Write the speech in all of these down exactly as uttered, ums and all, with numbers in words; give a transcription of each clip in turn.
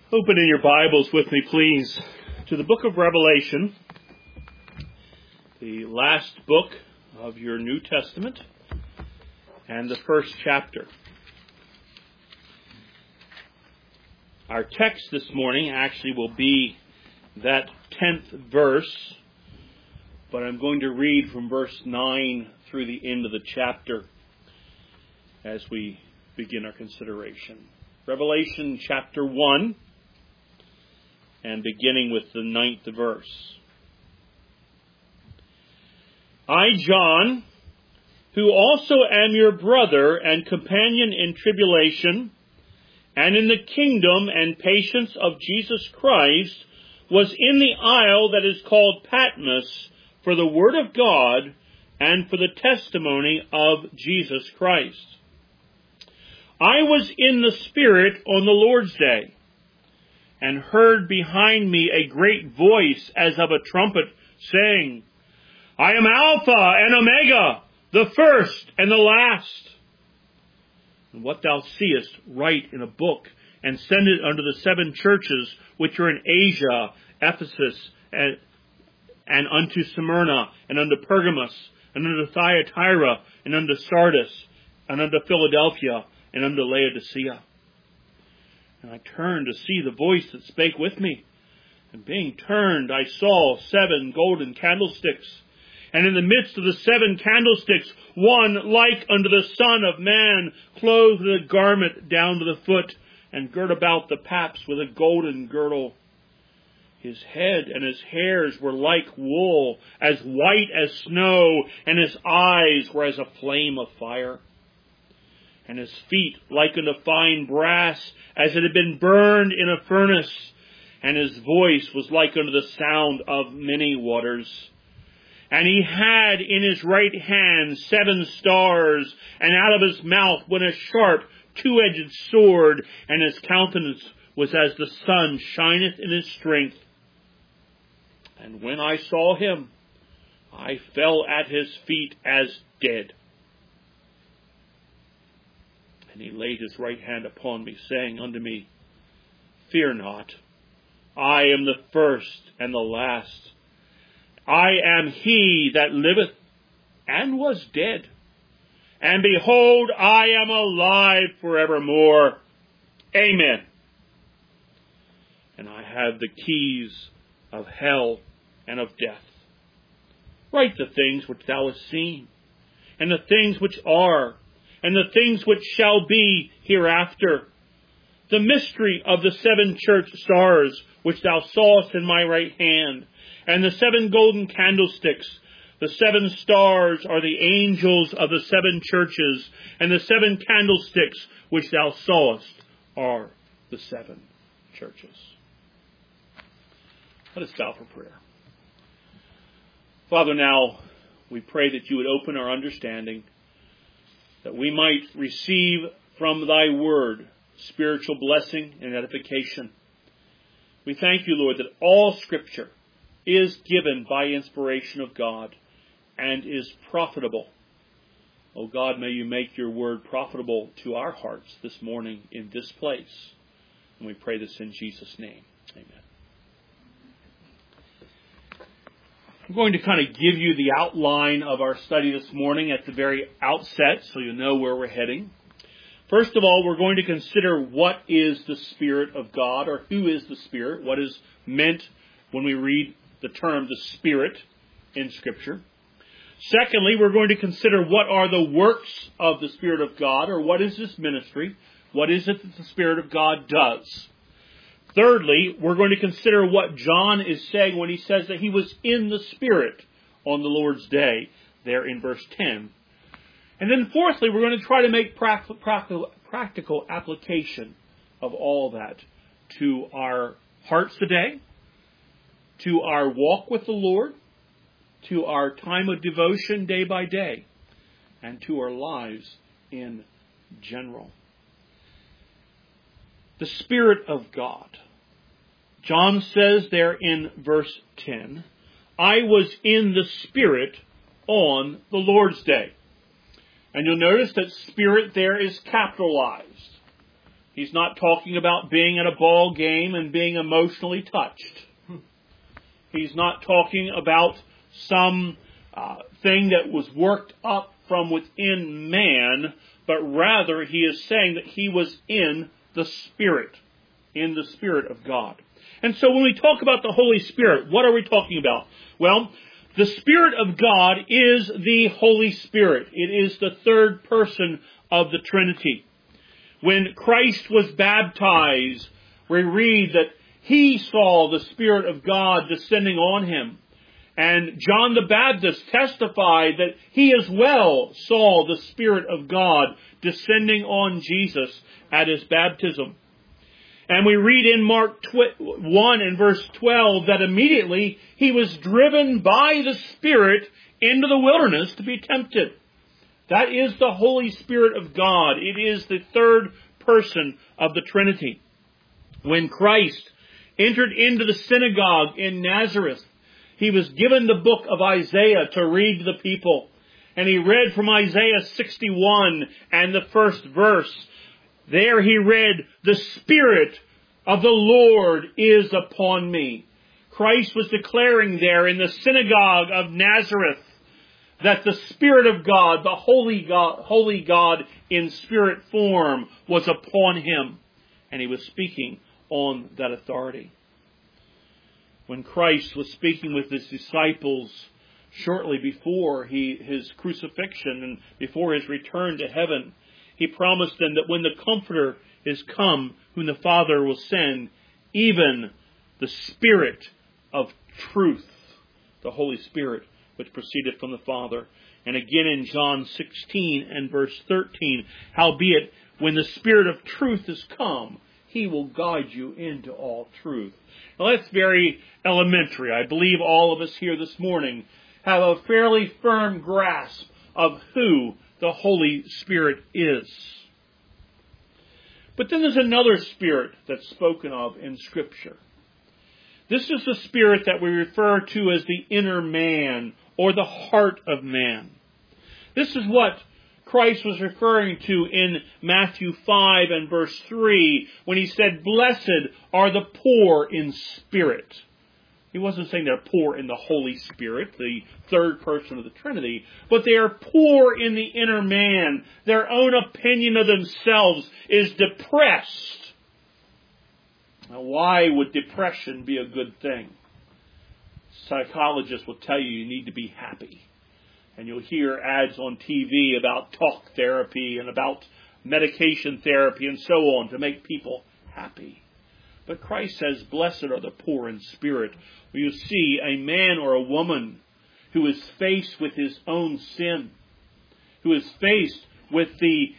Open in your Bibles with me, please, to the book of Revelation, the last book of your New Testament, and the first chapter. Our text this morning actually will be that tenth verse, but I'm going to read from verse nine through the end of the chapter as we begin our consideration. Revelation chapter one, and beginning with the ninth verse. I, John, who also am your brother and companion in tribulation, and in the kingdom and patience of Jesus Christ, was in the isle that is called Patmos for the word of God and for the testimony of Jesus Christ. I was in the Spirit on the Lord's day, and heard behind me a great voice as of a trumpet, saying, I am Alpha and Omega, the first and the last. And what thou seest, write in a book, and send it unto the seven churches which are in Asia, Ephesus, and, and unto Smyrna, and unto Pergamos, and unto Thyatira, and unto Sardis, and unto Philadelphia, and unto Laodicea. And I turned to see the voice that spake with me. And being turned, I saw seven golden candlesticks. And in the midst of the seven candlesticks, one like unto the Son of Man, clothed with a garment down to the foot, and girt about the paps with a golden girdle. His head and his hairs were like wool, as white as snow, and his eyes were as a flame of fire. And his feet like unto fine brass, as it had been burned in a furnace. And his voice was like unto the sound of many waters. And he had in his right hand seven stars, and out of his mouth went a sharp two-edged sword, and his countenance was as the sun shineth in his strength. And when I saw him, I fell at his feet as dead. And he laid his right hand upon me, saying unto me, Fear not, I am the first and the last. I am he that liveth and was dead. And behold, I am alive forevermore. Amen. And I have the keys of hell and of death. Write the things which thou hast seen, and the things which are, and the things which shall be hereafter. The mystery of the seven church stars, which thou sawest in my right hand, and the seven golden candlesticks. The seven stars are the angels of the seven churches, and the seven candlesticks which thou sawest are the seven churches. Let us bow for prayer. Father, now we pray that you would open our understanding, that we might receive from thy word spiritual blessing and edification. We thank you, Lord, that all Scripture is given by inspiration of God and is profitable. O God, may you make your word profitable to our hearts this morning in this place. And we pray this in Jesus' name. Amen. I'm going to kind of give you the outline of our study this morning at the very outset so you know where we're heading. First of all, we're going to consider what is the Spirit of God, or who is the Spirit, what is meant when we read the term the Spirit in Scripture. Secondly, we're going to consider what are the works of the Spirit of God, or what is this ministry, what is it that the Spirit of God does. Thirdly, we're going to consider what John is saying when he says that he was in the Spirit on the Lord's day, there in verse ten. And then fourthly, we're going to try to make practical, practical application of all that to our hearts today, to our walk with the Lord, to our time of devotion day by day, and to our lives in general. The Spirit of God. John says there in verse ten, I was in the Spirit on the Lord's day. And you'll notice that Spirit there is capitalized. He's not talking about being at a ball game and being emotionally touched. He's not talking about some uh, thing that was worked up from within man, but rather he is saying that he was in the Spirit, in the Spirit of God. And so when we talk about the Holy Spirit, what are we talking about? Well, the Spirit of God is the Holy Spirit. It is the third person of the Trinity. When Christ was baptized, we read that he saw the Spirit of God descending on him. And John the Baptist testified that he as well saw the Spirit of God descending on Jesus at his baptism. And we read in Mark one and verse twelve that immediately he was driven by the Spirit into the wilderness to be tempted. That is the Holy Spirit of God. It is the third person of the Trinity. When Christ entered into the synagogue in Nazareth, he was given the book of Isaiah to read to the people. And he read from Isaiah sixty-one and the first verse. There he read, "The Spirit of the Lord is upon me." Christ was declaring there in the synagogue of Nazareth that the Spirit of God, the Holy God, Holy God in spirit form, was upon him. And he was speaking on that authority. When Christ was speaking with his disciples shortly before he, his crucifixion and before his return to heaven, he promised them that when the Comforter is come, whom the Father will send, even the Spirit of truth, the Holy Spirit, which proceeded from the Father. And again in John sixteen and verse thirteen, howbeit, when the Spirit of truth is come, he will guide you into all truth. Now that's very elementary. I believe all of us here this morning have a fairly firm grasp of who the Holy Spirit is. But then there's another Spirit that's spoken of in Scripture. This is the Spirit that we refer to as the inner man, or the heart of man. This is what Christ was referring to in Matthew five and verse three, when he said, "Blessed are the poor in spirit." He wasn't saying they're poor in the Holy Spirit, the third person of the Trinity, but they are poor in the inner man. Their own opinion of themselves is depressed. Now, why would depression be a good thing? Psychologists will tell you you need to be happy. And you'll hear ads on T V about talk therapy and about medication therapy and so on to make people happy. But Christ says, "Blessed are the poor in spirit." Where you see a man or a woman who is faced with his own sin, who is faced with the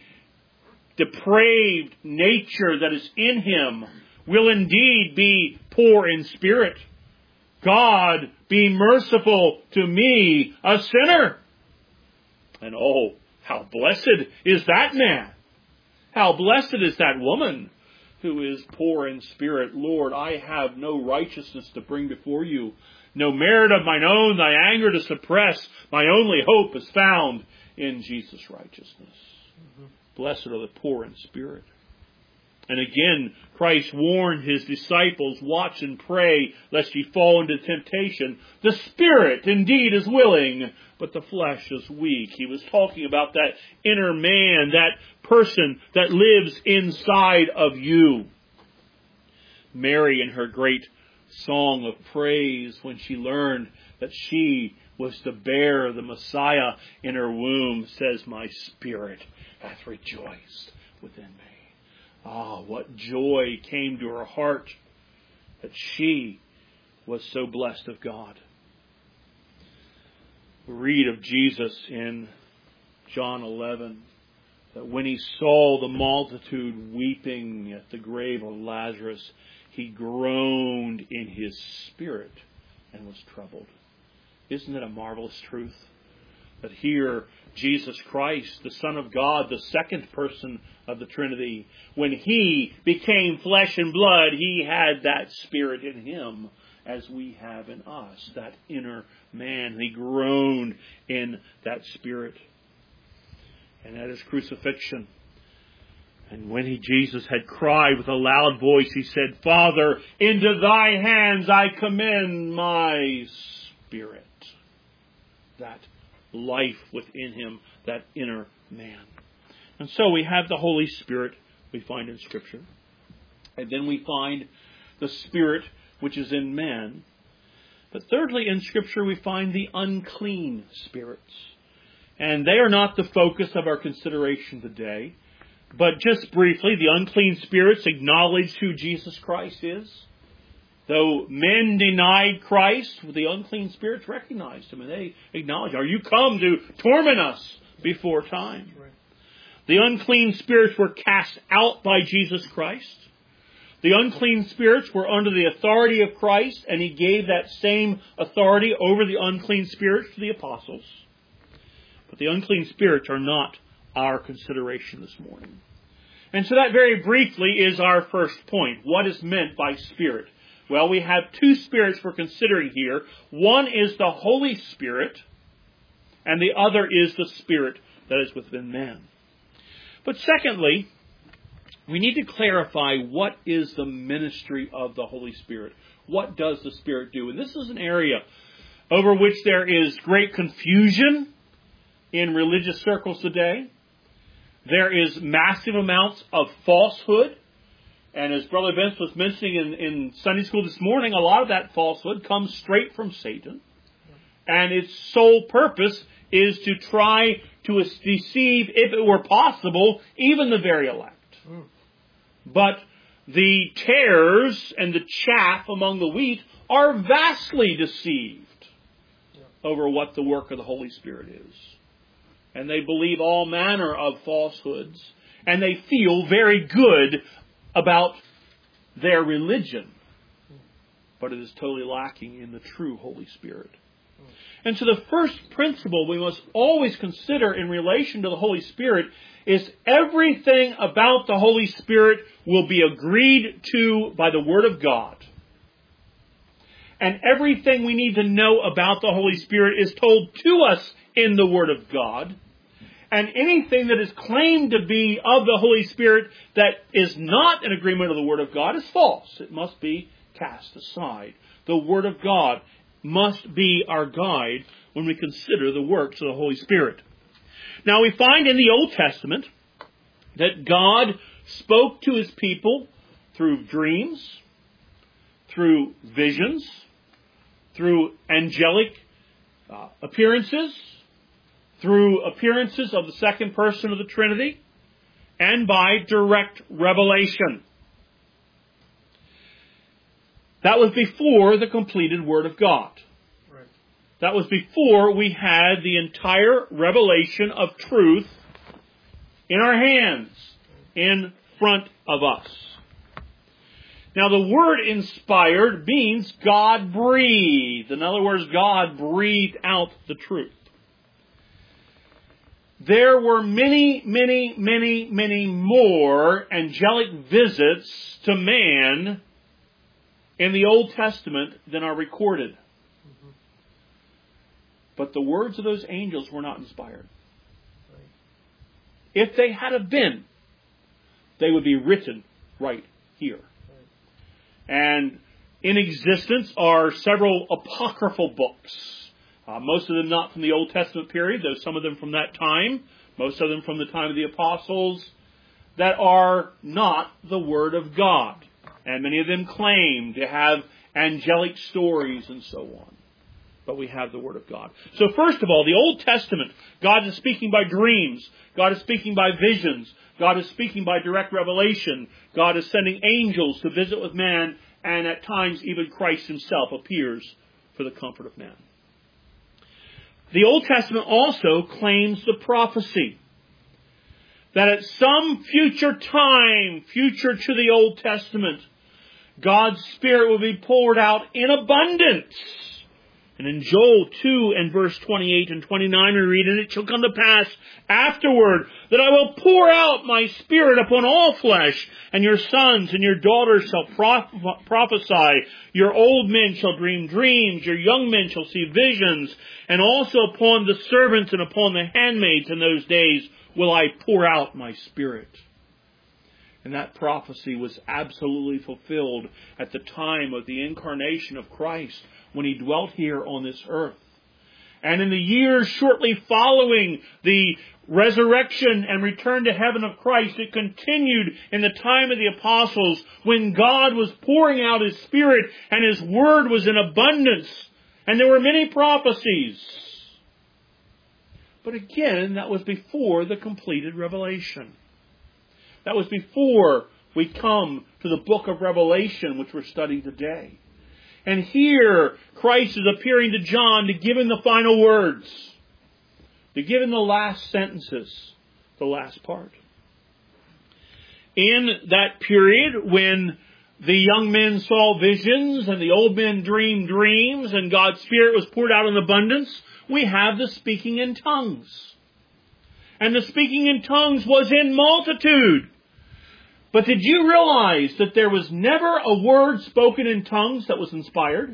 depraved nature that is in him, will indeed be poor in spirit. God, be merciful to me, a sinner. And oh, how blessed is that man. How blessed is that woman who is poor in spirit. Lord, I have no righteousness to bring before you, no merit of mine own, thy anger to suppress. My only hope is found in Jesus' righteousness. Mm-hmm. Blessed are the poor in spirit. And again, Christ warned his disciples, "Watch and pray, lest ye fall into temptation. The spirit indeed is willing, but the flesh is weak." He was talking about that inner man, that person that lives inside of you. Mary, in her great song of praise, when she learned that she was to bear the Messiah in her womb, says, "My spirit hath rejoiced within me." Ah, what joy came to her heart that she was so blessed of God. We read of Jesus in John eleven, that when he saw the multitude weeping at the grave of Lazarus, he groaned in his spirit and was troubled. Isn't it a marvelous truth? That here, Jesus Christ, the Son of God, the second person of the Trinity, when he became flesh and blood, he had that spirit in him as we have in us, that inner man. He groaned in that spirit. And at his crucifixion, And when he, Jesus had cried with a loud voice, he said, Father, into thy hands I commend my spirit. That life within him, that inner man. And so we have the Holy Spirit we find in Scripture. And then we find the Spirit which is in man. But thirdly, in Scripture we find the unclean spirits. And they are not the focus of our consideration today. But just briefly, the unclean spirits acknowledge who Jesus Christ is. Though men denied Christ, the unclean spirits recognized him. And they acknowledge, are you come to torment us before time? Right. The unclean spirits were cast out by Jesus Christ. The unclean spirits were under the authority of Christ, and he gave that same authority over the unclean spirits to the apostles. But the unclean spirits are not our consideration this morning. And so that very briefly is our first point. What is meant by spirit? Well, we have two spirits we're considering here. One is the Holy Spirit, and the other is the Spirit that is within man. But secondly, we need to clarify what is the ministry of the Holy Spirit. What does the Spirit do? And this is an area over which there is great confusion in religious circles today. There is massive amounts of falsehood. And as Brother Vince was mentioning in, in Sunday school this morning, a lot of that falsehood comes straight from Satan. And its sole purpose is to try to deceive, if it were possible, even the very elect. Mm. But the tares and the chaff among the wheat are vastly deceived yeah. over what the work of the Holy Spirit is. And they believe all manner of falsehoods. And they feel very good about their religion. But it is totally lacking in the true Holy Spirit. And so the first principle we must always consider in relation to the Holy Spirit is everything about the Holy Spirit will be agreed to by the Word of God. And everything we need to know about the Holy Spirit is told to us in the Word of God. And anything that is claimed to be of the Holy Spirit that is not in agreement with the Word of God is false. It must be cast aside. The Word of God must be our guide when we consider the works of the Holy Spirit. Now we find in the Old Testament that God spoke to His people through dreams, through visions, through angelic uh, appearances, through appearances of the second person of the Trinity, and by direct revelation. That was before the completed Word of God. Right. That was before we had the entire revelation of truth in our hands, in front of us. Now the word inspired means God breathed. In other words, God breathed out the truth. There were many, many, many, many more angelic visits to man in the Old Testament than are recorded. Mm-hmm. But the words of those angels were not inspired. Right. If they had have been, they would be written right here. Right. And in existence are several apocryphal books. Uh, most of them not from the Old Testament period, though some of them from that time. Most of them from the time of the apostles, that are not the Word of God. And many of them claim to have angelic stories and so on. But we have the Word of God. So first of all, the Old Testament, God is speaking by dreams. God is speaking by visions. God is speaking by direct revelation. God is sending angels to visit with man. And at times even Christ Himself appears for the comfort of man. The Old Testament also claims the prophecy that at some future time, future to the Old Testament, God's Spirit will be poured out in abundance. And in Joel two and verse twenty-eight and twenty-nine we read, "And it shall come to pass afterward that I will pour out my Spirit upon all flesh, and your sons and your daughters shall prophesy. Your old men shall dream dreams, your young men shall see visions, and also upon the servants and upon the handmaids in those days will I pour out my Spirit." And that prophecy was absolutely fulfilled at the time of the incarnation of Christ, when He dwelt here on this earth. And in the years shortly following the resurrection and return to heaven of Christ, it continued in the time of the apostles, when God was pouring out His Spirit and His Word was in abundance. And there were many prophecies. But again, that was before the completed revelation. That was before we come to the book of Revelation, which we're studying today. And here, Christ is appearing to John to give him the final words, to give him the last sentences, the last part. In that period when the young men saw visions and the old men dreamed dreams and God's Spirit was poured out in abundance, we have the speaking in tongues. And the speaking in tongues was in multitude. But did you realize that there was never a word spoken in tongues that was inspired?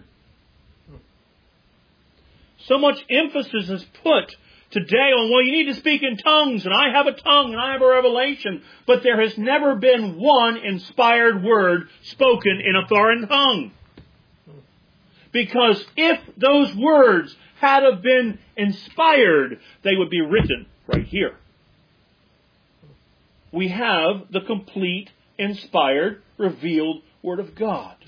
So much emphasis is put today on, well, you need to speak in tongues, and I have a tongue, and I have a revelation. But there has never been one inspired word spoken in a foreign tongue. Because if those words had have been inspired, they would be written right here. We have the complete, inspired, revealed Word of God.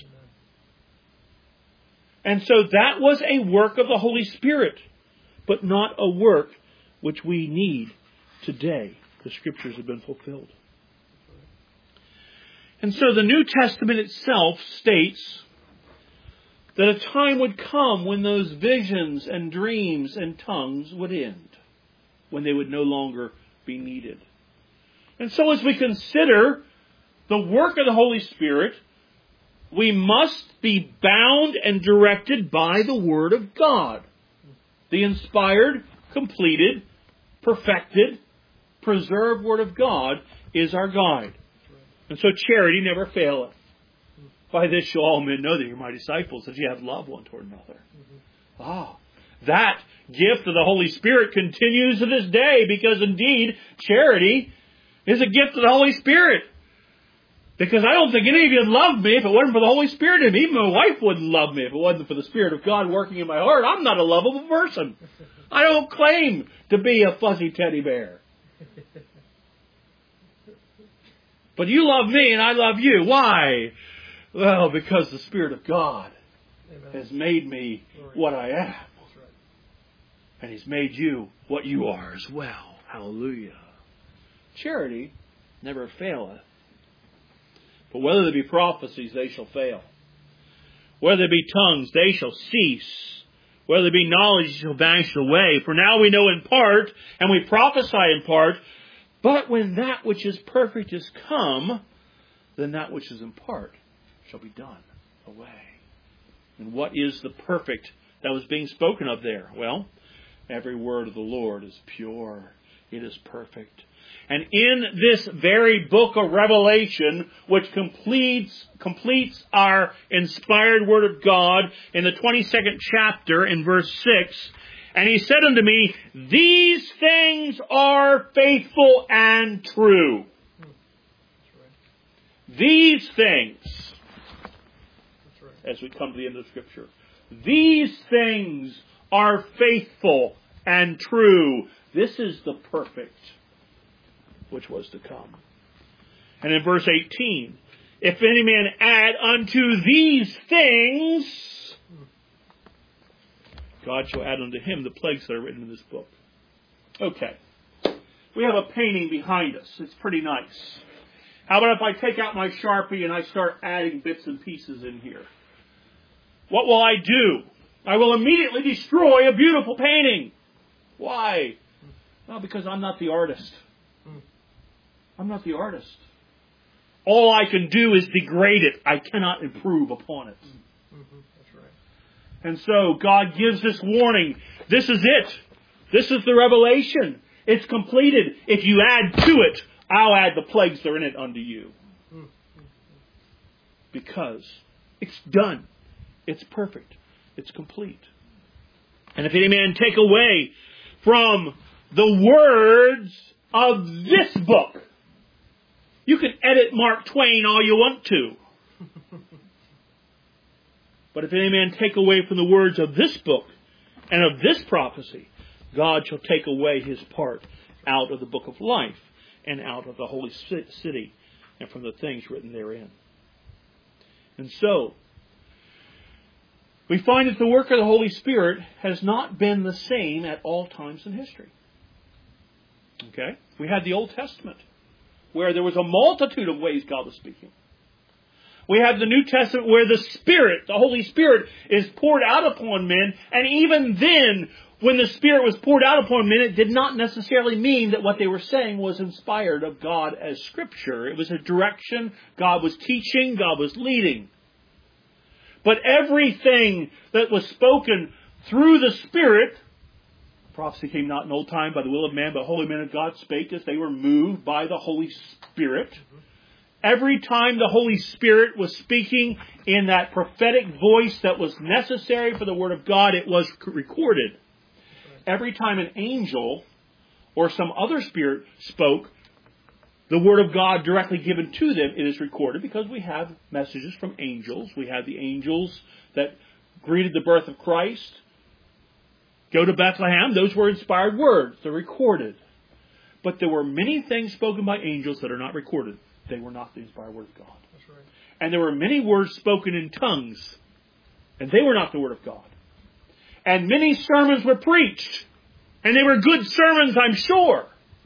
And so that was a work of the Holy Spirit, but not a work which we need today. The Scriptures have been fulfilled. And so the New Testament itself states that a time would come when those visions and dreams and tongues would end, when they would no longer be needed. And so as we consider the work of the Holy Spirit, we must be bound and directed by the Word of God. The inspired, completed, perfected, preserved Word of God is our guide. And so charity never faileth. By this shall all men know that you're my disciples, that you have love one toward another. Mm-hmm. Ah, that gift of the Holy Spirit continues to this day, because indeed, charity is a gift of the Holy Spirit. Because I don't think any of you would love me if it wasn't for the Holy Spirit in me. Even my wife wouldn't love me if it wasn't for the Spirit of God working in my heart. I'm not a lovable person. I don't claim to be a fuzzy teddy bear. But you love me and I love you. Why? Well, because the Spirit of God Amen. Has made me what I am. That's right. And He's made you what you are as well. Hallelujah. Charity never faileth. But whether there be prophecies, they shall fail. Whether there be tongues, they shall cease. Whether there be knowledge, shall vanish away. For now we know in part, and we prophesy in part. But when that which is perfect is come, then that which is in part shall be done away. And what is the perfect that was being spoken of there? Well, every word of the Lord is pure. It is perfect. And in this very book of Revelation, which completes, completes our inspired Word of God, in the twenty-second chapter, in verse six, and He said unto me, these things are faithful and true. These things, as we come to the end of the Scripture, these things are faithful and true. This is the perfect which was to come. And in verse eighteen, if any man add unto these things, God shall add unto him the plagues that are written in this book. Okay. We have a painting behind us. It's pretty nice. How about if I take out my Sharpie and I start adding bits and pieces in here? What will I do? I will immediately destroy a beautiful painting. Why? Well, because I'm not the artist. I'm not the artist. All I can do is degrade it. I cannot improve upon it. Mm-hmm. That's right. And so God gives this warning. This is it. This is the revelation. It's completed. If you add to it, I'll add the plagues that are in it unto you. Mm-hmm. Because it's done. It's perfect. It's complete. And if any man take away from the words of this book, You can edit Mark Twain all you want to. But if any man take away from the words of this book and of this prophecy, God shall take away his part out of the book of life and out of the holy city and from the things written therein. And so, we find that the work of the Holy Spirit has not been the same at all times in history. Okay? We had the Old Testament, where there was a multitude of ways God was speaking. We have the New Testament where the Spirit, the Holy Spirit, is poured out upon men. And even then, when the Spirit was poured out upon men, it did not necessarily mean that what they were saying was inspired of God as Scripture. It was a direction. God was teaching. God was leading. But everything that was spoken through the Spirit, prophecy came not in old time by the will of man, but holy men of God spake as they were moved by the Holy Spirit. Every time the Holy Spirit was speaking in that prophetic voice that was necessary for the Word of God, it was recorded. Every time an angel or some other spirit spoke the Word of God directly given to them, it is recorded because we have messages from angels. We have the angels that greeted the birth of Christ. Go to Bethlehem. Those were inspired words. They're recorded. But there were many things spoken by angels that are not recorded. They were not the inspired Word of God. That's right. And there were many words spoken in tongues, and they were not the Word of God. And many sermons were preached, and they were good sermons, I'm sure.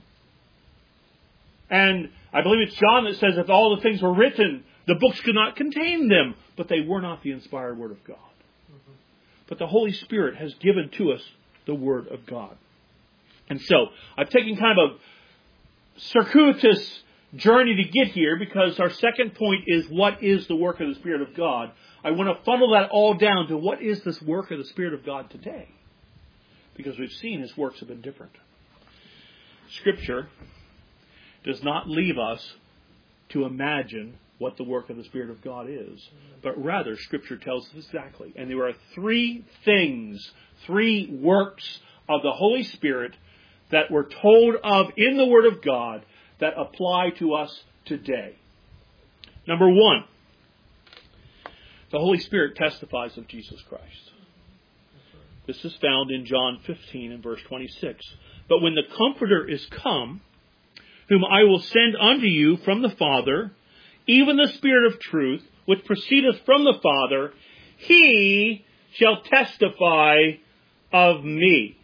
And I believe it's John that says if all the things were written, the books could not contain them, but they were not the inspired Word of God. Mm-hmm. But the Holy Spirit has given to us the Word of God. And so, I've taken kind of a circuitous journey to get here because our second point is what is the work of the Spirit of God. I want to funnel that all down to what is this work of the Spirit of God today. Because we've seen His works have been different. Scripture does not leave us to imagine what the work of the Spirit of God is. But rather, Scripture tells us exactly. And there are three things, three works of the Holy Spirit that we're told of in the Word of God that apply to us today. Number one, the Holy Spirit testifies of Jesus Christ. This is found in John fifteen and verse twenty-six. But when the Comforter is come, whom I will send unto you from the Father, even the Spirit of truth, which proceedeth from the Father, He shall testify of me.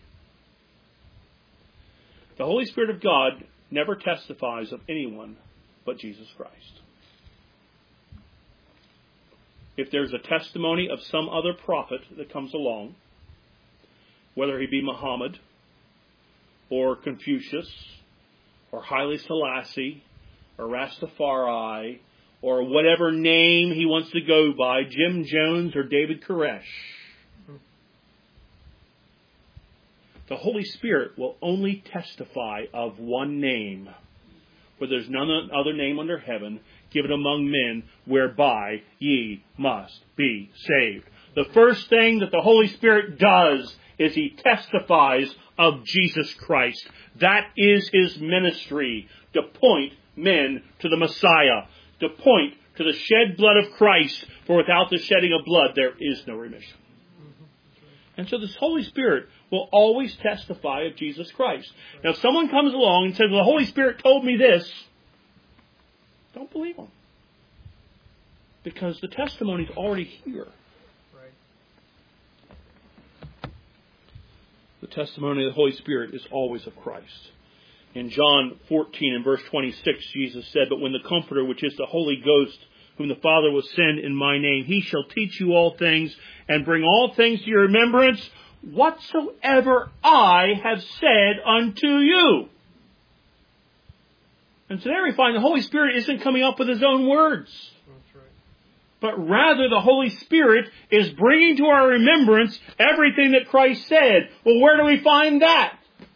The Holy Spirit of God never testifies of anyone but Jesus Christ. If there's a testimony of some other prophet that comes along, whether he be Muhammad, or Confucius, or Haile Selassie, or Rastafari, or whatever name he wants to go by, Jim Jones or David Koresh, the Holy Spirit will only testify of one name, for there's none other name under heaven given among men whereby ye must be saved. The first thing that the Holy Spirit does is He testifies of Jesus Christ. That is His ministry, to point men to the Messiah, to point to the shed blood of Christ, for without the shedding of blood there is no remission. And so this Holy Spirit will always testify of Jesus Christ. Now if someone comes along and says, well, the Holy Spirit told me this, don't believe them. Because the testimony is already here. Right. The testimony of the Holy Spirit is always of Christ. In John fourteen and verse twenty-six, Jesus said, but when the Comforter, which is the Holy Ghost, whom the Father will send in my name, He shall teach you all things and bring all things to your remembrance, whatsoever I have said unto you. And so there we find the Holy Spirit isn't coming up with His own words. That's right. But rather the Holy Spirit is bringing to our remembrance everything that Christ said. Well, where do we find that?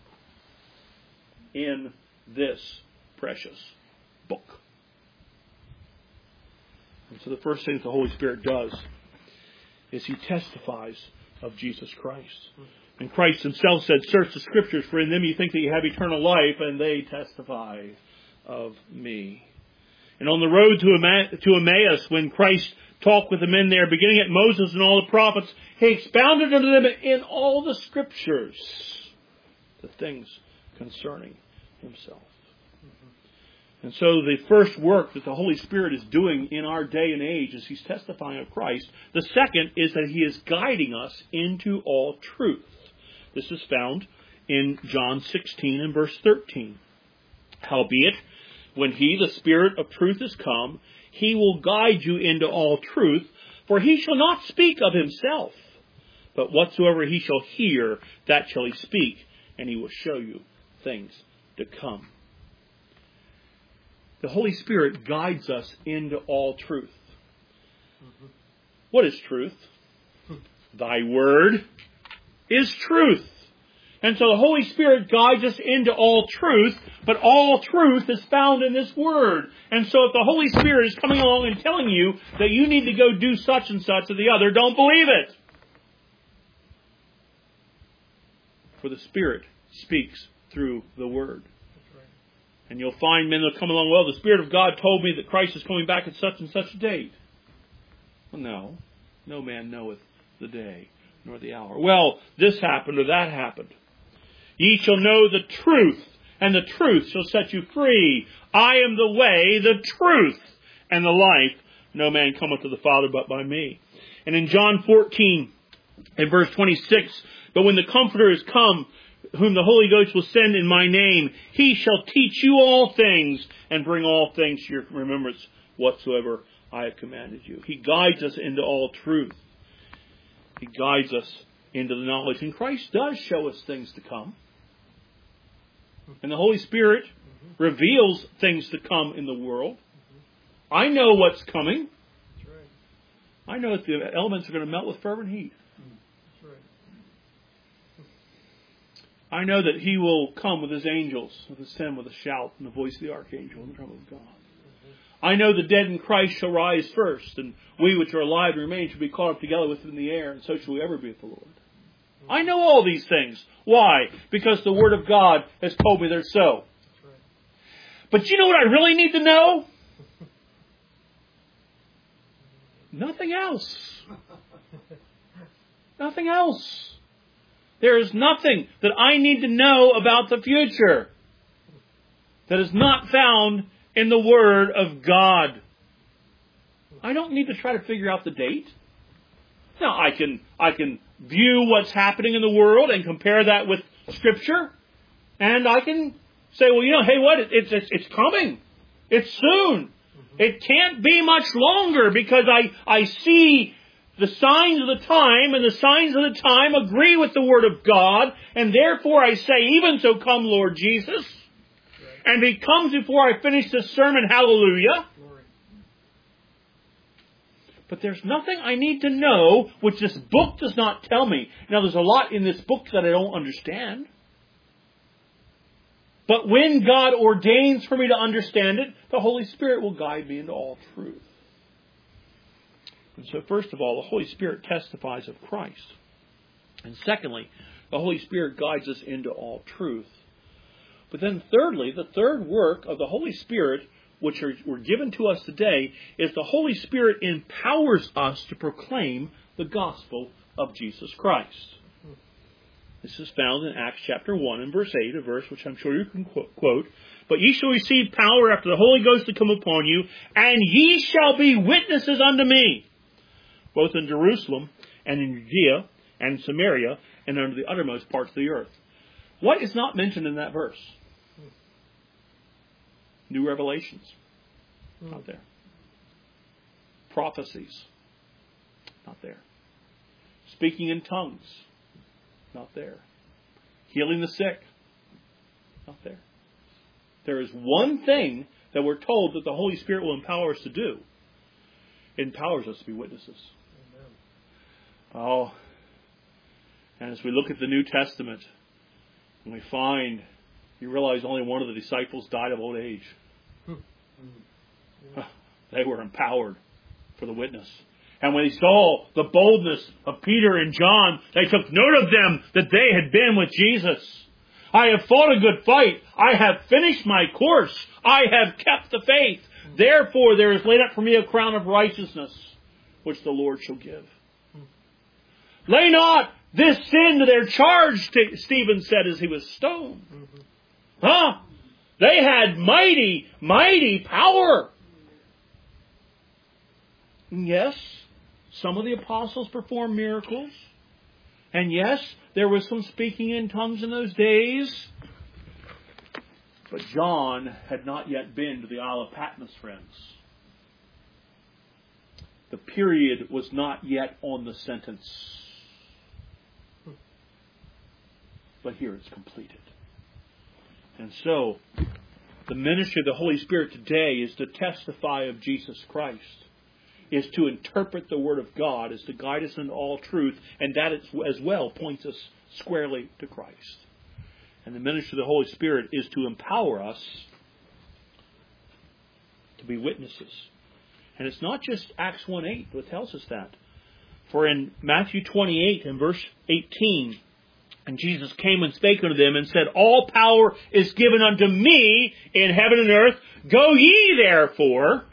In this precious book. And so the first thing that the Holy Spirit does is He testifies of Jesus Christ. And Christ Himself said, search the Scriptures, for in them you think that you have eternal life, and they testify of me. And on the road to Emma- to Emmaus, when Christ talked with the men there, beginning at Moses and all the prophets, he expounded unto them in all the scriptures the things concerning himself. And so the first work that the Holy Spirit is doing in our day and age is he's testifying of Christ. The second is that he is guiding us into all truth. This is found in John sixteen and verse thirteen. Howbeit, when he, the Spirit of truth, is come, he will guide you into all truth, for he shall not speak of himself, but whatsoever he shall hear, that shall he speak, and he will show you things to come. The Holy Spirit guides us into all truth. Mm-hmm. What is truth? Thy word is truth. And so the Holy Spirit guides us into all truth, but all truth is found in this word. And so if the Holy Spirit is coming along and telling you that you need to go do such and such or the other, don't believe it. For the Spirit speaks through the word. And you'll find men that come along, well, the Spirit of God told me that Christ is coming back at such and such a date. Well, no. No man knoweth the day nor the hour. Well, this happened or that happened. Ye shall know the truth, and the truth shall set you free. I am the way, the truth, and the life. No man cometh to the Father but by me. And in John fourteen, in verse twenty-six, but when the Comforter is come, whom the Holy Ghost will send in my name, he shall teach you all things, and bring all things to your remembrance whatsoever I have commanded you. He guides us into all truth. He guides us into the knowledge. And Christ does show us things to come. And the Holy Spirit mm-hmm. reveals things to come in the world. Mm-hmm. I know what's coming. That's right. I know that the elements are going to melt with fervent heat. That's right. I know that he will come with his angels, with a sound, with a shout, and the voice of the archangel, and the trumpet of God. Mm-hmm. I know the dead in Christ shall rise first, and we which are alive and remain shall be caught up together with him in the air, and so shall we ever be with the Lord. Mm-hmm. I know all these things. Why? Because the Word of God has told me they're so. That's right. But you know what I really need to know? Nothing else. Nothing else. There is nothing that I need to know about the future that is not found in the Word of God. I don't need to try to figure out the date. Now, I can I can view what's happening in the world and compare that with Scripture. And I can say, well, you know, hey, what? It's, it's, it's coming. It's soon. Mm-hmm. It can't be much longer because I, I see the signs of the time, and the signs of the time agree with the Word of God. And therefore I say, even so come, Lord Jesus. Right. And if He comes before I finish this sermon, hallelujah. But there's nothing I need to know which this book does not tell me. Now, there's a lot in this book that I don't understand. But when God ordains for me to understand it, the Holy Spirit will guide me into all truth. And so, first of all, the Holy Spirit testifies of Christ. And secondly, the Holy Spirit guides us into all truth. But then thirdly, the third work of the Holy Spirit, which are, were given to us today, is the Holy Spirit empowers us to proclaim the gospel of Jesus Christ. This is found in Acts chapter one and verse eight, a verse which I'm sure you can quote. But ye shall receive power after the Holy Ghost to come upon you, and ye shall be witnesses unto me, both in Jerusalem and in Judea and Samaria and unto the uttermost parts of the earth. What is not mentioned in that verse? New revelations. Not there. Prophecies. Not there. Speaking in tongues. Not there. Healing the sick. Not there. There is one thing that we're told that the Holy Spirit will empower us to do. It empowers us to be witnesses. Amen. Oh, and as we look at the New Testament, and we find, you realize only one of the disciples died of old age. Hmm. Yeah. They were empowered for the witness. And when they saw the boldness of Peter and John, they took note of them that they had been with Jesus. I have fought a good fight. I have finished my course. I have kept the faith. Therefore there is laid up for me a crown of righteousness, which the Lord shall give. Lay not this sin to their charge, Stephen said as he was stoned. Mm-hmm. Huh? They had mighty, mighty power. And yes, some of the apostles performed miracles. And yes, there was some speaking in tongues in those days. But John had not yet been to the Isle of Patmos, friends. The period was not yet on the sentence. But here it's completed. And so, the ministry of the Holy Spirit today is to testify of Jesus Christ, is to interpret the Word of God, is to guide us into all truth, and that as well points us squarely to Christ. And the ministry of the Holy Spirit is to empower us to be witnesses. And it's not just Acts one eight that tells us that. For in Matthew twenty-eight and verse eighteen, and Jesus came and spake unto them and said, All power is given unto me in heaven and earth. Go ye therefore,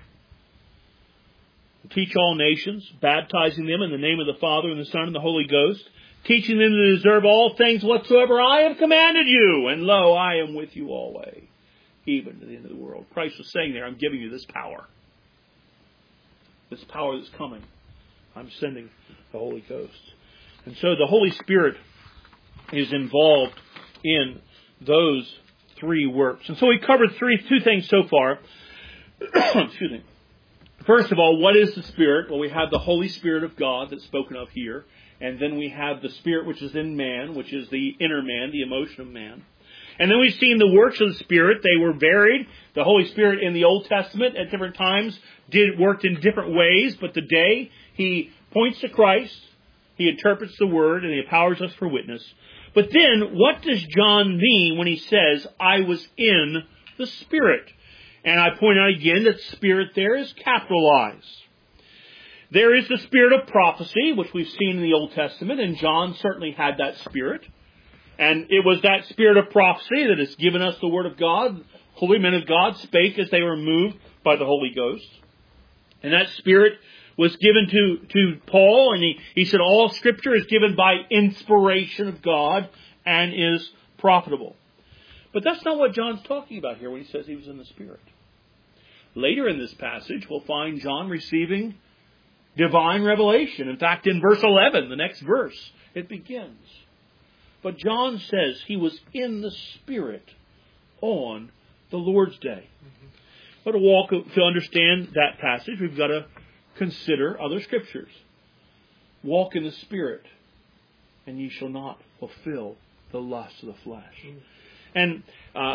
teach all nations, baptizing them in the name of the Father and the Son and the Holy Ghost, teaching them to observe all things whatsoever I have commanded you. And lo, I am with you always, even to the end of the world. Christ was saying there, I'm giving you this power. This power that's coming. I'm sending the Holy Ghost. And so the Holy Spirit is involved in those three works. And so we covered three, two things so far. Excuse me. First of all, what is the Spirit? Well, we have the Holy Spirit of God that's spoken of here. And then we have the Spirit which is in man, which is the inner man, the emotion of man. And then we've seen the works of the Spirit. They were varied. The Holy Spirit in the Old Testament at different times did worked in different ways. But today, He points to Christ. He interprets the Word and He empowers us for witness. But then, what does John mean when he says, I was in the Spirit? And I point out again that Spirit there is capitalized. There is the spirit of prophecy, which we've seen in the Old Testament, and John certainly had that spirit. And it was that spirit of prophecy that has given us the Word of God. Holy men of God spake as they were moved by the Holy Ghost. And that spirit was given to, to Paul, and he, he said all Scripture is given by inspiration of God and is profitable. But that's not what John's talking about here when he says he was in the Spirit. Later in this passage, we'll find John receiving divine revelation. In fact, in verse eleven, the next verse, it begins. But John says he was in the Spirit on the Lord's day. Mm-hmm. But to walk, to understand that passage, we've got to consider other scriptures. Walk in the Spirit, and ye shall not fulfill the lust of the flesh. Mm. And uh,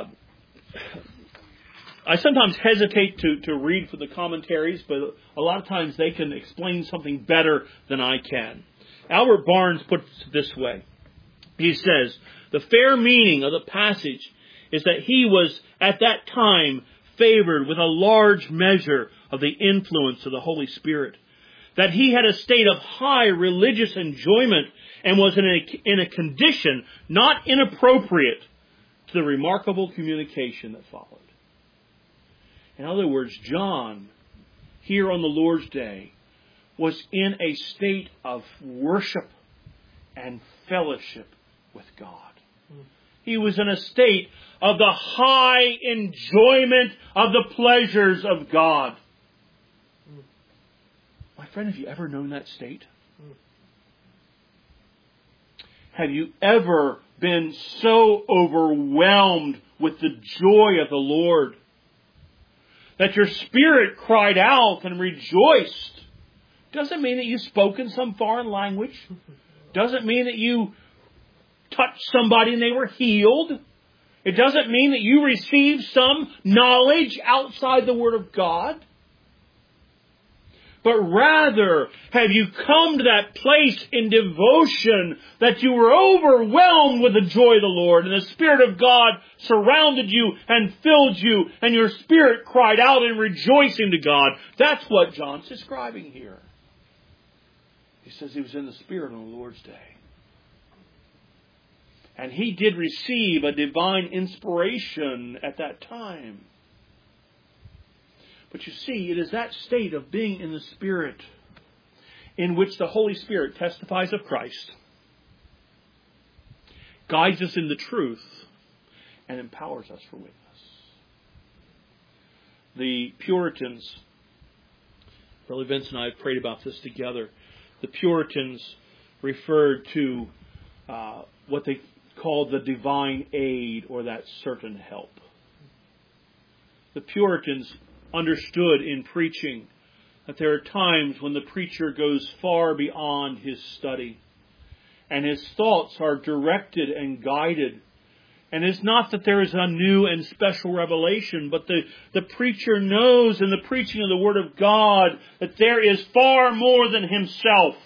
I sometimes hesitate to, to read for the commentaries, but a lot of times they can explain something better than I can. Albert Barnes puts it this way. He says, the fair meaning of the passage is that he was at that time favored with a large measure of the influence of the Holy Spirit. That he had a state of high religious enjoyment and was in a, in a condition not inappropriate to the remarkable communication that followed. In other words, John, here on the Lord's Day, was in a state of worship and fellowship with God. He was in a state of the high enjoyment of the pleasures of God. My friend, have you ever known that state? Have you ever been so overwhelmed with the joy of the Lord that your spirit cried out and rejoiced? Doesn't mean that you spoke in some foreign language. Doesn't mean that you touched somebody and they were healed. It doesn't mean that you received some knowledge outside the Word of God. But rather, have you come to that place in devotion that you were overwhelmed with the joy of the Lord, and the Spirit of God surrounded you and filled you, and your spirit cried out in rejoicing to God. That's what John's describing here. He says he was in the Spirit on the Lord's day. And he did receive a divine inspiration at that time. But you see, it is that state of being in the Spirit in which the Holy Spirit testifies of Christ, guides us in the truth, and empowers us for witness. The Puritans, Brother Vince and I have prayed about this together. The Puritans referred to uh, what they called the divine aid, or that certain help. The Puritans understood in preaching that there are times when the preacher goes far beyond his study, and his thoughts are directed and guided. And it's not that there is a new and special revelation, but the, the preacher knows in the preaching of the Word of God that there is far more than himself.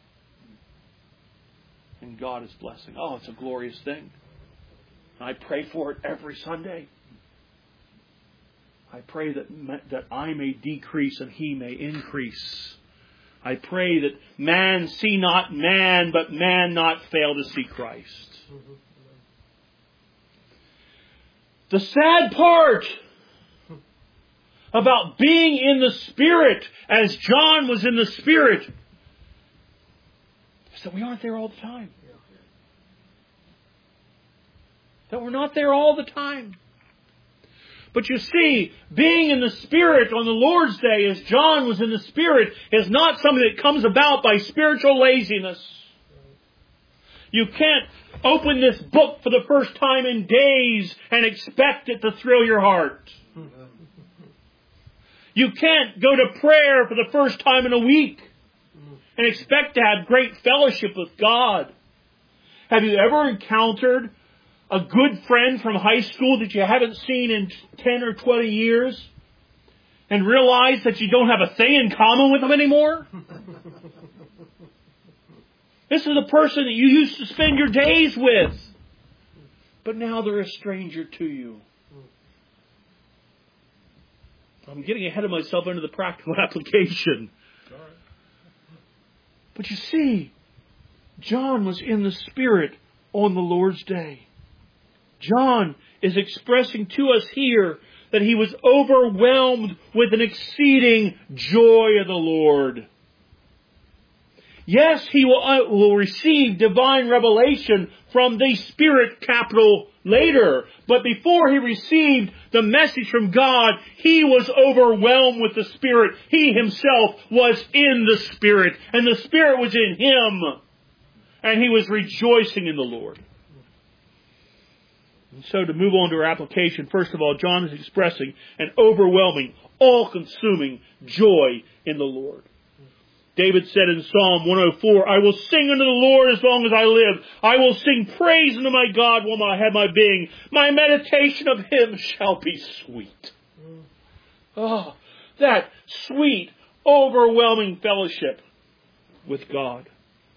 And God is blessing. Oh, it's a glorious thing. I pray for it every Sunday. I pray that that I may decrease and He may increase. I pray that man see not man, but man not fail to see Christ. The sad part about being in the Spirit, as John was in the Spirit, is that we aren't there all the time. That we're not there all the time. But you see, being in the Spirit on the Lord's Day, as John was in the Spirit, is not something that comes about by spiritual laziness. You can't open this book for the first time in days and expect it to thrill your heart. You can't go to prayer for the first time in a week and expect to have great fellowship with God. Have you ever encountered a good friend from high school that you haven't seen in ten or twenty years and realize that you don't have a thing in common with them anymore? This is the person that you used to spend your days with, but now they're a stranger to you. I'm getting ahead of myself into the practical application. But you see, John was in the Spirit on the Lord's Day. John is expressing to us here that he was overwhelmed with an exceeding joy of the Lord. Yes, he will, uh, will receive divine revelation from the Spirit, capital, later. But before he received the message from God, he was overwhelmed with the Spirit. He himself was in the Spirit, and the Spirit was in him. And he was rejoicing in the Lord. And so to move on to our application, first of all, John is expressing an overwhelming, all-consuming joy in the Lord. David said in Psalm one oh four, I will sing unto the Lord as long as I live. I will sing praise unto my God while I have my being. My meditation of Him shall be sweet. Oh, that sweet, overwhelming fellowship with God.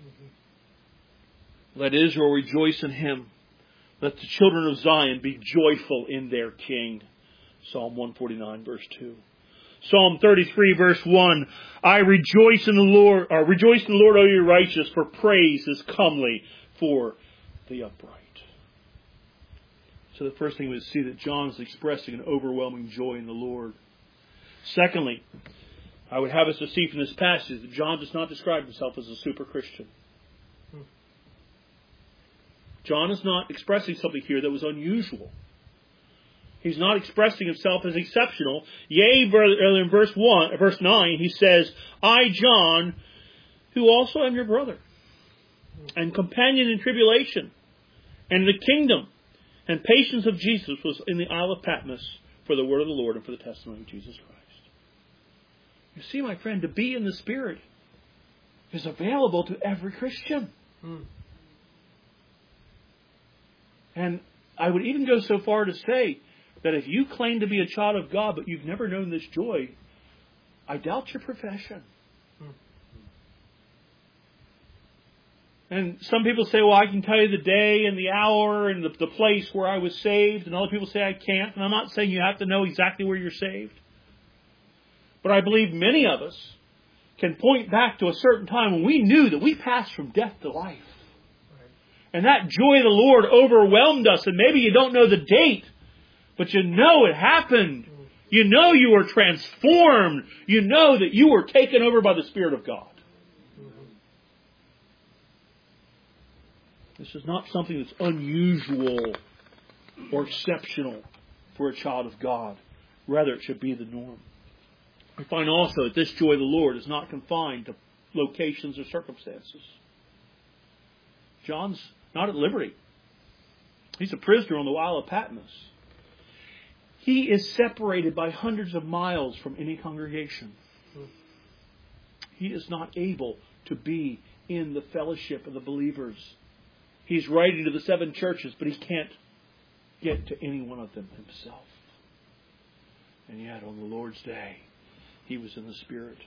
Let Israel rejoice in Him. Let the children of Zion be joyful in their King. Psalm one forty-nine, verse two. Psalm thirty-three, verse one. I rejoice in the Lord, or rejoice in the Lord, O ye righteous, for praise is comely for the upright. So the first thing we see that John is expressing an overwhelming joy in the Lord. Secondly, I would have us to see from this passage that John does not describe himself as a super Christian. John is not expressing something here that was unusual. He's not expressing himself as exceptional. Yea, earlier in verse one, verse nine, he says, I, John, who also am your brother, and companion in tribulation, and in the kingdom, and patience of Jesus, was in the Isle of Patmos for the word of the Lord and for the testimony of Jesus Christ. You see, my friend, to be in the Spirit is available to every Christian. Hmm. And I would even go so far to say that if you claim to be a child of God, but you've never known this joy, I doubt your profession. Hmm. And some people say, well, I can tell you the day and the hour and the, the place where I was saved. And other people say I can't. And I'm not saying you have to know exactly where you're saved. But I believe many of us can point back to a certain time when we knew that we passed from death to life. And that joy of the Lord overwhelmed us. And maybe you don't know the date, but you know it happened. You know you are transformed. You know that you are taken over by the Spirit of God. This is not something that's unusual or exceptional for a child of God. Rather, it should be the norm. We find also that this joy of the Lord is not confined to locations or circumstances. John's not at liberty. He's a prisoner on the Isle of Patmos. He is separated by hundreds of miles from any congregation. He is not able to be in the fellowship of the believers. He's writing to the seven churches, but he can't get to any one of them himself. And yet, on the Lord's day, he was in the Spirit.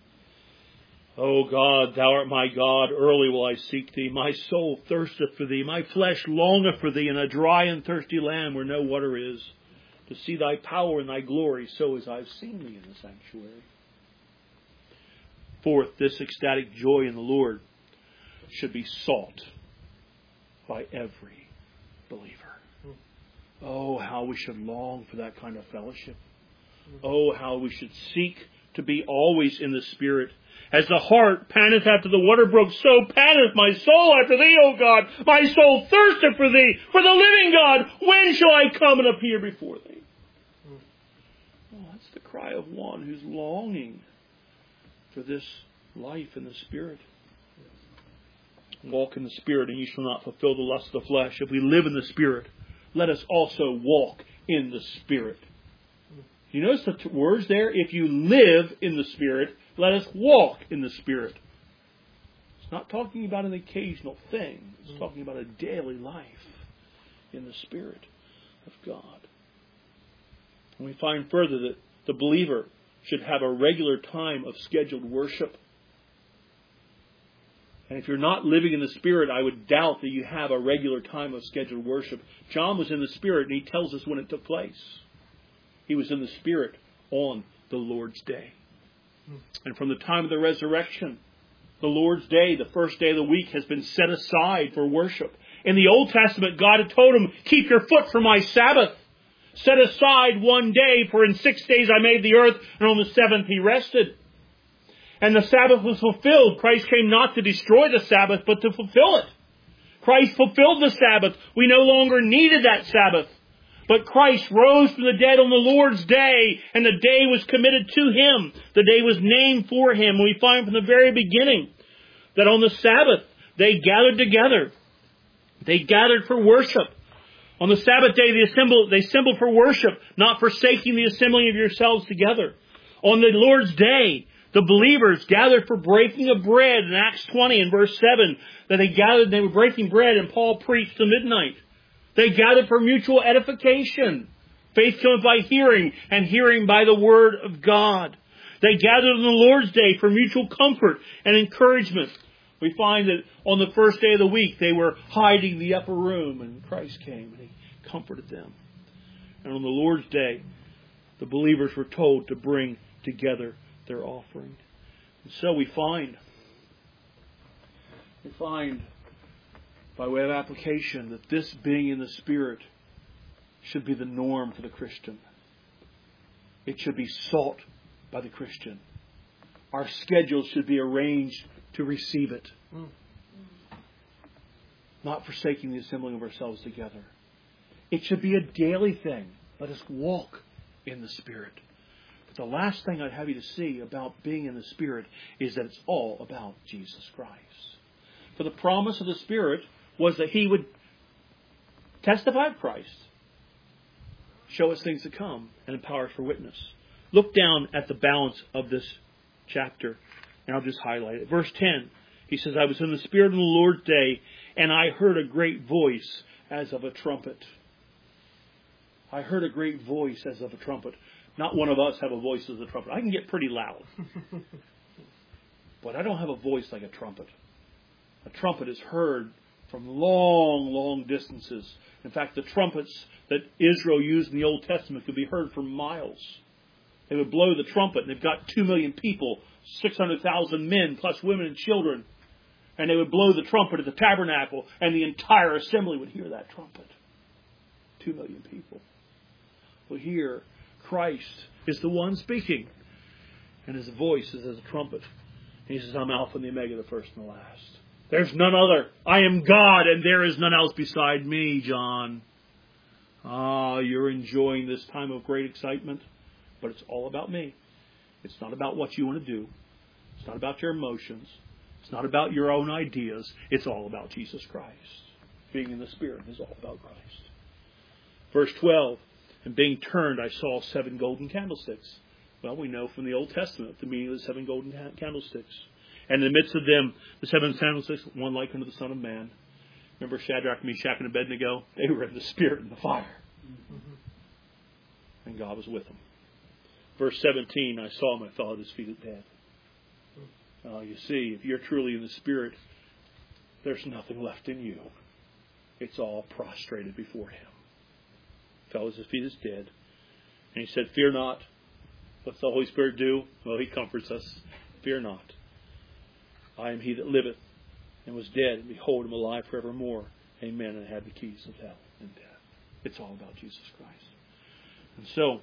O God, thou art my God, early will I seek thee. My soul thirsteth for thee, my flesh longeth for thee in a dry and thirsty land where no water is, to see thy power and thy glory, so as I have seen thee in the sanctuary. Fourth, this ecstatic joy in the Lord should be sought by every believer. Oh, how we should long for that kind of fellowship. Oh, how we should seek to be always in the Spirit. As the hart panteth after the water brook, so panteth my soul after thee, O God. My soul thirsteth for thee, for the living God. When shall I come and appear before thee? Oh, that's the cry of one who's longing for this life in the Spirit. Walk in the Spirit, and ye shall not fulfill the lust of the flesh. If we live in the Spirit, let us also walk in the Spirit. You notice the t- words there? If you live in the Spirit, let us walk in the Spirit. It's not talking about an occasional thing. It's talking about a daily life in the Spirit of God. And we find further that the believer should have a regular time of scheduled worship. And if you're not living in the Spirit, I would doubt that you have a regular time of scheduled worship. John was in the Spirit, and he tells us when it took place. He was in the Spirit on the Lord's day. And from the time of the resurrection, the Lord's day, the first day of the week, has been set aside for worship. In the Old Testament, God had told him, keep your foot from my Sabbath. Set aside one day, for in six days I made the earth, and on the seventh he rested. And the Sabbath was fulfilled. Christ came not to destroy the Sabbath, but to fulfill it. Christ fulfilled the Sabbath. We no longer needed that Sabbath. But Christ rose from the dead on the Lord's day, and the day was committed to Him. The day was named for Him. We find from the very beginning that on the Sabbath, they gathered together. They gathered for worship. On the Sabbath day, they assembled, they assembled for worship, not forsaking the assembling of yourselves together. On the Lord's day, the believers gathered for breaking of bread in Acts twenty and verse seven, that they gathered, they were breaking bread, and Paul preached to midnight. They gathered for mutual edification. Faith comes by hearing, and hearing by the word of God. They gathered on the Lord's day for mutual comfort and encouragement. We find that on the first day of the week, they were hiding in the upper room, and Christ came and He comforted them. And on the Lord's day, the believers were told to bring together their offering. And so we find, we find, by way of application, that this being in the Spirit should be the norm for the Christian. It should be sought by the Christian. Our schedule should be arranged to receive it. Mm. Not forsaking the assembling of ourselves together. It should be a daily thing. Let us walk in the Spirit. But the last thing I'd have you to see about being in the Spirit is that it's all about Jesus Christ. For the promise of the Spirit was that He would testify of Christ, show us things to come, and empower us for witness. Look down at the balance of this chapter, and I'll just highlight it. Verse ten, he says, I was in the Spirit on the Lord's day, and I heard a great voice as of a trumpet. I heard a great voice as of a trumpet. Not one of us have a voice as a trumpet. I can get pretty loud. But I don't have a voice like a trumpet. A trumpet is heard from long, long distances. In fact, the trumpets that Israel used in the Old Testament could be heard for miles. They would blow the trumpet, and they've got two million people, six hundred thousand men, plus women and children. And they would blow the trumpet at the tabernacle, and the entire assembly would hear that trumpet. Two million people. Well, here, Christ is the one speaking. And his voice is as a trumpet. And he says, I'm Alpha and the Omega, the first and the last. There's none other. I am God, and there is none else beside me, John. Ah, you're enjoying this time of great excitement, but it's all about me. It's not about what you want to do. It's not about your emotions. It's not about your own ideas. It's all about Jesus Christ. Being in the Spirit is all about Christ. Verse twelve, and being turned, I saw seven golden candlesticks. Well, we know from the Old Testament the meaning of the seven golden candlesticks. And in the midst of them, the seven candlesticks, one like unto the Son of Man. Remember Shadrach, Meshach, and Abednego? They were in the Spirit and the fire. Mm-hmm. And God was with them. Verse seventeen, I saw him, I fell at his feet as dead. Uh, you see, if you're truly in the Spirit, there's nothing left in you. It's all prostrated before Him. Fell at his feet as dead. And he said, fear not. What's the Holy Spirit do? Well, He comforts us. Fear not. I am He that liveth and was dead, and behold, I'm alive forevermore. Amen. And I have the keys of hell and death. It's all about Jesus Christ. And so,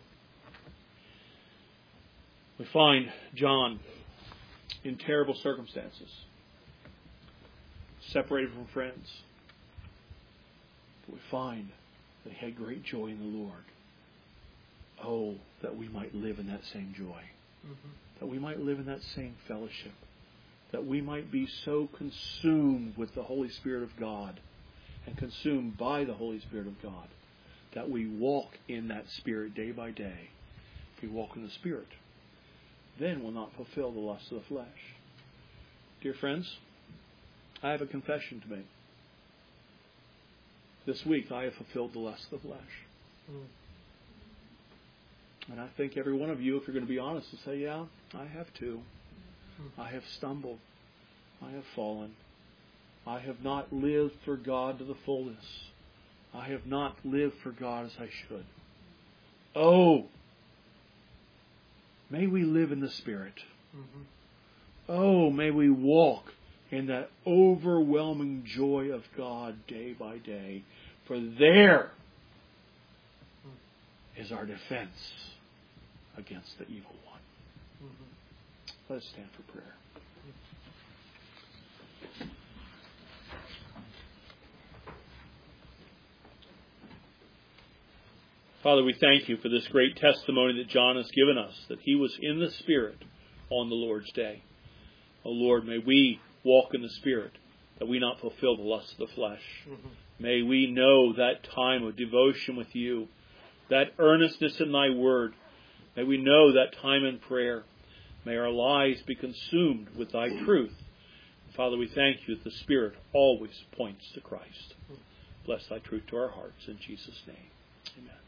we find John in terrible circumstances, separated from friends. But we find that he had great joy in the Lord. Oh, that we might live in that same joy. Mm-hmm. That we might live in that same fellowship. That we might be so consumed with the Holy Spirit of God and consumed by the Holy Spirit of God that we walk in that Spirit day by day. If we walk in the Spirit, then we'll not fulfill the lusts of the flesh. Dear friends, I have a confession to make. This week I have fulfilled the lusts of the flesh. Mm. And I think every one of you, if you're going to be honest, will say, yeah, I have too. Mm. I have stumbled. I have fallen. I have not lived for God to the fullness. I have not lived for God as I should. Oh, may we live in the Spirit. Mm-hmm. Oh, may we walk in that overwhelming joy of God day by day. For there is our defense against the evil one. Mm-hmm. Let us stand for prayer. Father, we thank you for this great testimony that John has given us, that he was in the Spirit on the Lord's day. Oh Lord, may we walk in the Spirit, that we not fulfill the lusts of the flesh. Mm-hmm. May we know that time of devotion with you, that earnestness in thy word. May we know that time in prayer. May our lives be consumed with thy truth. Father, we thank you that the Spirit always points to Christ. Bless thy truth to our hearts. In Jesus' name, amen.